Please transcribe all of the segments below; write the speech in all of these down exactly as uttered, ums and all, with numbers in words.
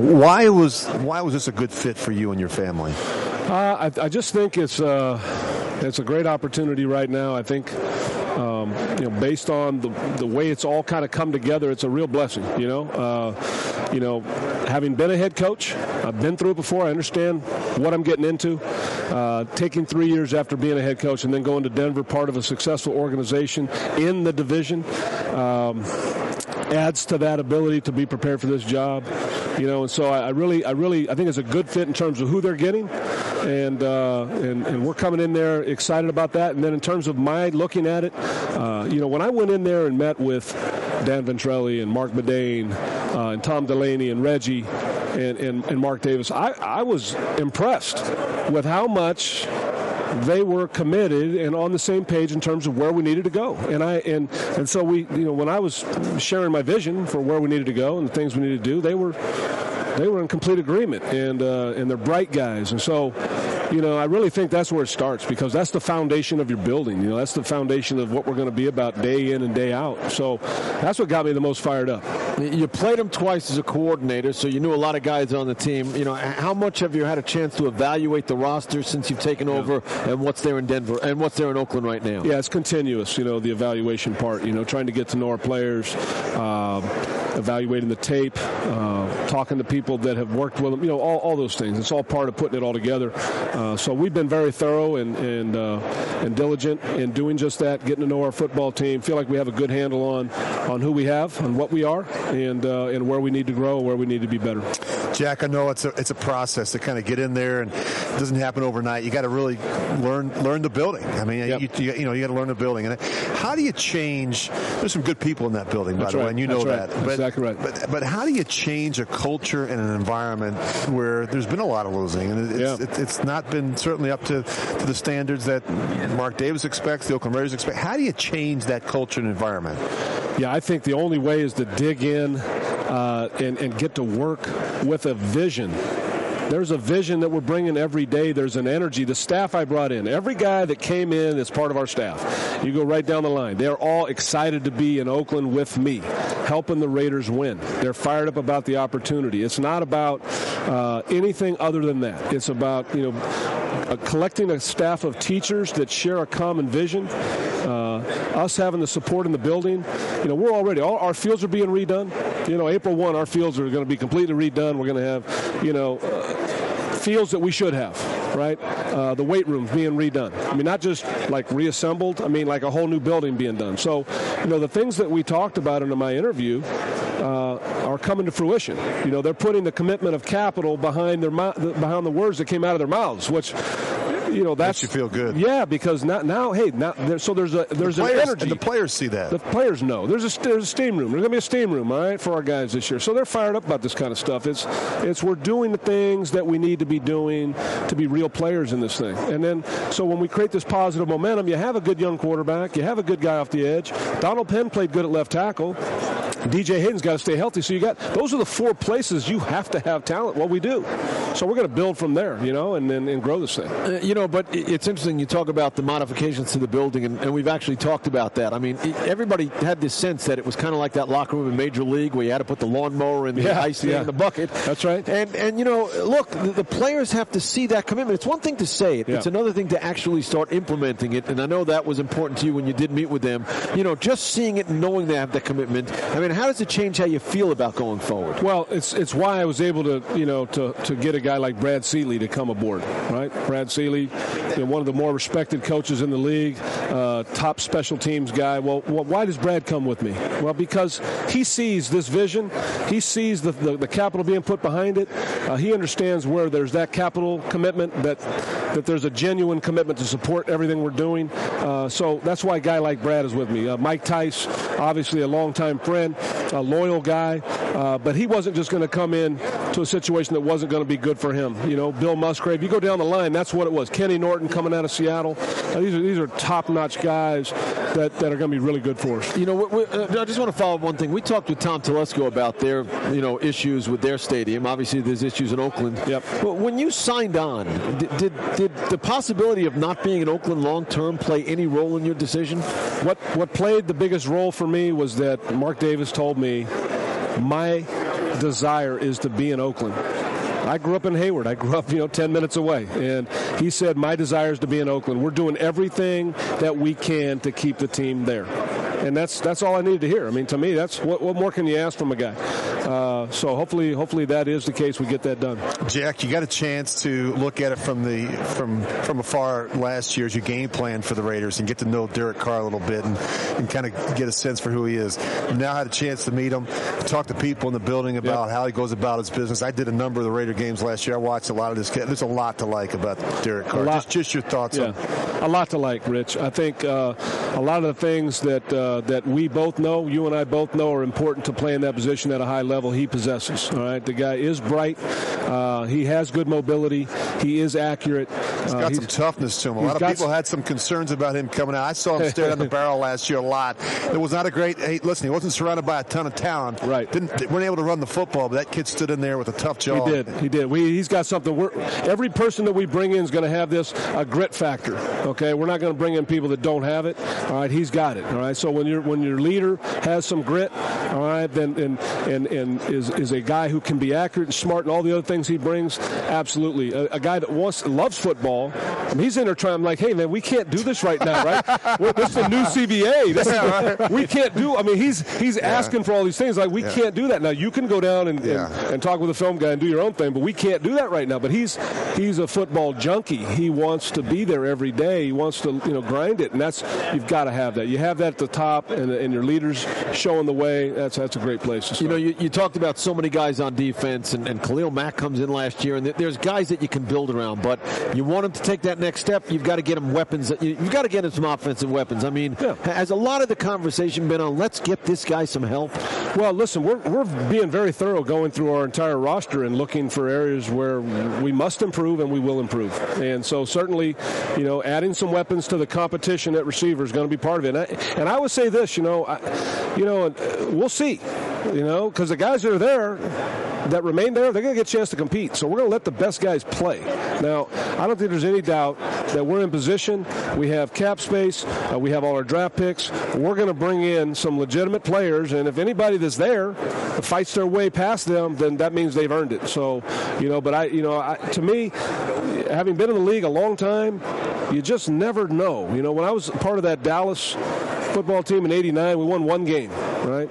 Why was why was this a good fit for you and your family? Uh, I, I just think it's uh, it's a great opportunity right now. I think. Um, you know, based on the the way it's all kind of come together, it's a real blessing. You know, uh, you know, having been a head coach, I've been through it before. I understand what I'm getting into. Uh, taking three years after being a head coach and then going to Denver, part of a successful organization in the division, um, adds to that ability to be prepared for this job. You know, and so I, I really, I really, I think it's a good fit in terms of who they're getting, and uh, and and we're coming in there excited about that. And then in terms of my looking at it, uh, you know, when I went in there and met with Dan Ventrelli and Mark Bedane uh, and Tom Delaney and Reggie and, and, and Mark Davis, I, I was impressed with how much they were committed and on the same page in terms of where we needed to go. And I and and so we, you know, when I was sharing my vision for where we needed to go and the things we needed to do, they were they were in complete agreement, and uh, and they're bright guys. And so, you know, I really think that's where it starts, because that's the foundation of your building. You know, that's the foundation of what we're going to be about day in and day out. So that's what got me the most fired up. You played him twice as a coordinator, so you knew a lot of guys on the team. You know, how much have you had a chance to evaluate the roster since you've taken over, yeah. and what's there in Denver and what's there in Oakland right now? Yeah, it's continuous, you know, the evaluation part, you know, trying to get to know our players, uh, evaluating the tape, uh, talking to people that have worked with them, you know, all, all those things. It's all part of putting it all together. Uh, so we've been very thorough and and, uh, and diligent in doing just that, getting to know our football team, feel like we have a good handle on, on who we have and what we are, and uh, and where we need to grow, where we need to be better. Jack, I know it's a it's a process to kind of get in there, and it doesn't happen overnight. You got to really learn learn the building. I mean, yep. you, you, you know, you got to learn the building. And how do you change? There's some good people in that building, by That's the right. way, and you That's know right. that. That's but, exactly right. But but how do you change a culture and an environment where there's been a lot of losing, and it's yeah. it, it's not been certainly up to, to the standards that Mark Davis expects, the Oakland Raiders expect. How do you change that culture and environment? Yeah, I think the only way is to dig in uh, and, and get to work with a vision. There's a vision that we're bringing every day. There's an energy. The staff I brought in, every guy that came in is part of our staff. You go right down the line. They're all excited to be in Oakland with me, helping the Raiders win. They're fired up about the opportunity. It's not about uh, anything other than that. It's about, you know, uh, collecting a staff of teachers that share a common vision. Uh, us having the support in the building. You know, we're already, all our fields are being redone. You know, April first, our fields are going to be completely redone. We're going to have, you know, uh, fields that we should have, right? Uh, the weight rooms being redone. I mean, not just like reassembled. I mean, like a whole new building being done. So, you know, the things that we talked about in my interview uh, are coming to fruition. You know, they're putting the commitment of capital behind their behind the words that came out of their mouths, which, you know, that's, makes you feel good. Yeah, because now, now hey, now there, so there's a there's the an players, energy. And the players see that. The players know. There's a there's a steam room. There's gonna be a steam room, all right, for our guys this year. So they're fired up about this kind of stuff. It's it's we're doing the things that we need to be doing to be real players in this thing. And then so when we create this positive momentum, you have a good young quarterback, you have a good guy off the edge. Donald Penn played good at left tackle. D J Hayden's got to stay healthy. So you got those are the four places you have to have talent. Well, we do. So we're going to build from there, you know, and then and, and grow this thing. Uh, you know, but it's interesting you talk about the modifications to the building, and, and we've actually talked about that. I mean, everybody had this sense that it was kind of like that locker room in Major League where you had to put the lawnmower and the yeah, ice yeah. in the bucket. That's right. And, and you know, look, the, the players have to see that commitment. It's one thing to say it. Yeah. It's another thing to actually start implementing it, and I know that was important to you when you did meet with them. You know, just seeing it and knowing they have that commitment. I mean, how does it change how you feel about going forward? Well, it's it's why I was able to, you know, to, to get a guy like Brad Seeley to come aboard, right? Brad Seeley, you know, one of the more respected coaches in the league, uh, top special teams guy. Well, well, why does Brad come with me? Well, because he sees this vision. He sees the, the, the capital being put behind it. Uh, he understands where there's that capital commitment, that that there's a genuine commitment to support everything we're doing. Uh, so that's why a guy like Brad is with me. Uh, Mike Tice, obviously a longtime friend, a loyal guy, uh, but he wasn't just going to come in to a situation that wasn't going to be good for him. You know, Bill Musgrave, you go down the line, that's what it was. Kenny Norton coming out of Seattle. Uh, these are these are top-notch guys that, that are going to be really good for us. You know, we, we, uh, I just want to follow up one thing. We talked with Tom Telesco about their, you know, issues with their stadium. Obviously, there's issues in Oakland. Yep. But when you signed on, did, did did the possibility of not being in Oakland long-term play any role in your decision? What what played the biggest role for me was that Mark Davis told me my desire is to be in Oakland. I grew up in Hayward. I grew up, you know, ten minutes away. And he said, my desire is to be in Oakland. We're doing everything that we can to keep the team there. And that's that's all I needed to hear. I mean, to me, that's what, what more can you ask from a guy? Uh, so hopefully, hopefully that is the case. We get that done. Jack, you got a chance to look at it from the from from afar last year as you game plan for the Raiders and get to know Derek Carr a little bit and, and kind of get a sense for who he is. You now had a chance to meet him, talk to people in the building about yep. how he goes about his business. I did a number of the Raider games last year. I watched a lot of this kid. There's a lot to like about Derek Carr. Just, just your thoughts yeah. on a lot to like, Rich. I think uh, a lot of the things that uh, that we both know, you and I both know, are important to playing that position at a high level. He possesses. All right, the guy is bright. Uh, he has good mobility. He is accurate. He's got uh, he's, some toughness to him. A lot of people had some concerns about him coming out. I saw him stare down the barrel last year a lot. It was not a great. Hey, listen, he wasn't surrounded by a ton of talent. Right. Didn't weren't able to run the football, but that kid stood in there with a tough jaw. He did. He did. We, he's got something. We're, every person that we bring in is going to have this a grit factor. Okay, we're not going to bring in people that don't have it. All right, he's got it. All right. So when you're when your leader has some grit, all right, then and and and is is a guy who can be accurate and smart and all the other things he brings. Absolutely, a, a guy that wants loves football. I mean, he's in there trying. I'm like, hey man, we can't do this right now, right? Well, this is the new C B A. This is, we can't do. I mean, he's he's yeah. asking for all these things. Like we yeah. can't do that now. You can go down and, yeah. and and talk with a film guy and do your own thing, but we can't do that right now. But he's he's a football junkie. He wants to be there every day. He wants to you know grind it, and that's you've got to have that. You have that at the top, and, and your leaders showing the way. That's that's a great place to start. You know, you, you talked about so many guys on defense, and, and Khalil Mack comes in last year, and there's guys that you can build around, but you want him to take that next step, you've got to get him weapons. You've got to get him some offensive weapons. I mean, yeah. has a lot of the conversation been on, let's get this guy some help? Well, listen, we're, we're being very thorough going through our entire roster and looking for areas where we must improve and we will improve. And so certainly, you know, adding some weapons to the competition at receiver is going to be part of it. And I, and I would say this, you know, I, you know, we'll see, you know, because the guys that are there that remain there, they're going to get a chance to compete. So we're going to let the best guys play. Now, I don't think there's any doubt that we're in position. We have cap space. Uh, we have all our draft picks. We're going to bring in some legitimate players, and if anybody that's there fights their way past them, then that means they've earned it. So, you know, but I, you know, I, to me, having been in the league a long time, you just never know. You know, when I was part of that Dallas football team in eighty-nine, we won one game, right?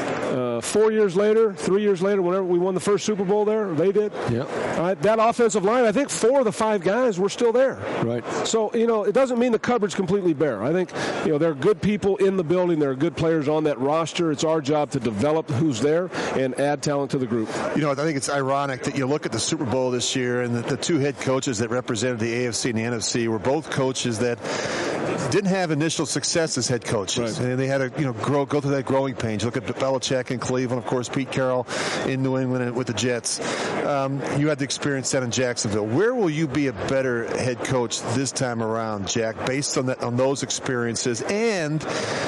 Uh, four years later, three years later, whenever we won the first Super Bowl there, they did. Yeah. Uh, that offensive line, I think four of the five guys were still there. Right. So, you know, it doesn't mean the cupboard's completely bare. I think, you know, there are good people in the building. There are good players on that roster. It's our job to develop who's there and add talent to the group. You know, I think it's ironic that you look at the Super Bowl this year and the, the two head coaches that represented the A F C and the N F C were both coaches that didn't have initial success as head coaches. Right. And they had to, you know, grow, go through that growing pains. Look at Belichick in Cleveland, of course, Pete Carroll in New England with the Jets. Um, you had to experience that in Jacksonville. Where will you be a better head coach this time around, Jack, based on that, on those experiences? And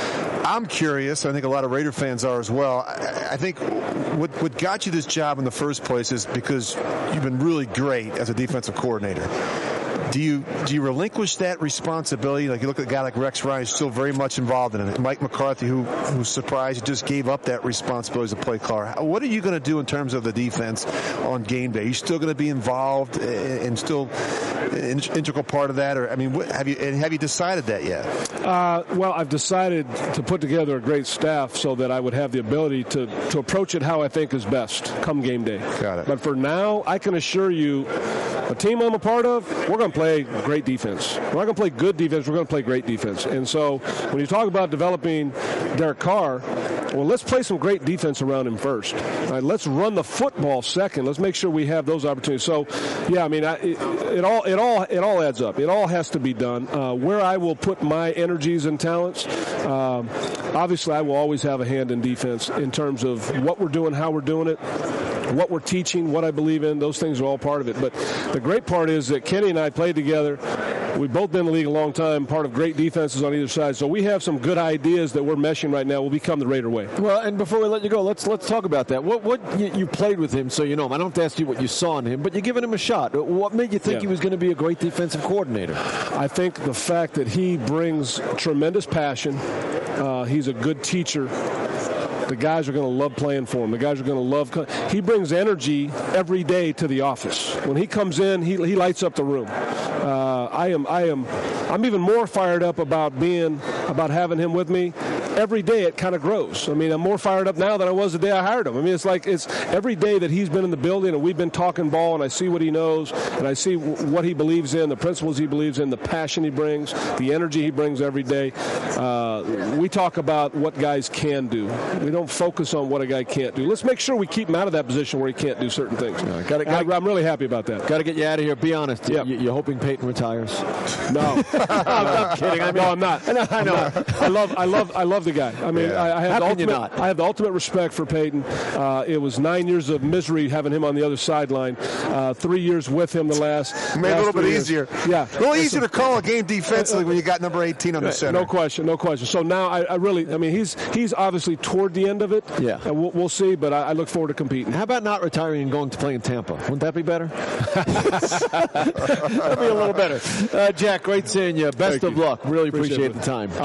I'm curious, I think a lot of Raider fans are as well. I, I think what, what got you this job in the first place is because you've been really great as a defensive coordinator. Do you do you relinquish that responsibility? Like you look at a guy like Rex Ryan, who's still very much involved in it. Mike McCarthy, who who's surprised, he just gave up that responsibility as a play caller. What are you going to do in terms of the defense on game day? Are you still going to be involved and still an integral part of that? Or I mean, what, have you and have you decided that yet? Uh, well, I've decided to put together a great staff so that I would have the ability to to approach it how I think is best come game day. Got it. But for now, I can assure you, a team I'm a part of, we're going to play great defense. We're not going to play good defense. We're going to play great defense. And so when you talk about developing Derek Carr, well, let's play some great defense around him first. All right, let's run the football second. Let's make sure we have those opportunities. So, yeah, I mean, I, it, it all it all it all adds up. It all has to be done. Uh, where I will put my energies and talents, um, obviously, I will always have a hand in defense in terms of what we're doing, how we're doing it, what we're teaching, what I believe in. Those things are all part of it. But the great part is that Kenny and I played together. We've both been in the league a long time, part of great defenses on either side. So we have some good ideas that we're meshing right now will become the Raider way. Well, and before we let you go, let's let's talk about that. What what you, you played with him, so you know him. I don't have to ask you what you saw in him, but you're giving him a shot. What made you think yeah. he was going to be a great defensive coordinator? I think the fact that he brings tremendous passion. Uh, he's a good teacher. The guys are going to love playing for him. The guys are going to love. He brings energy every day to the office. When he comes in, he he lights up the room. Uh, I am I am I'm even more fired up about being about having him with me. Every day it kind of grows. I mean, I'm more fired up now than I was the day I hired him. I mean, it's like it's every day that he's been in the building and we've been talking ball, and I see what he knows, and I see w- what he believes in, the principles he believes in, the passion he brings, the energy he brings every day. Uh, we talk about what guys can do. We don't focus on what a guy can't do. Let's make sure we keep him out of that position where he can't do certain things. No, gotta, gotta, I, I'm really happy about that. Got to get you out of here. Be honest. Yep. You, you're hoping Peyton retires? No, I'm, I'm kidding. I mean, no, I'm not. I know. I, know. I love, I love, I love the guy. I mean, yeah. I, I have How the can you ultimate, not? I have the ultimate respect for Peyton. Uh, it was nine years of misery having him on the other sideline. Uh, three years with him the last. Made it a little bit years. easier. Yeah, a little easier to call a game defensively when you got number eighteen on the center. No question, no question. So now I, I really, I mean, he's he's obviously toward the end of it. Yeah, and we'll, we'll see. But I, I look forward to competing. How about not retiring and going to play in Tampa? Wouldn't that be better? That'd be a little better. Uh, Jack, great seeing you. Best Thank of you. luck. Really Appreciate appreciate it. the time.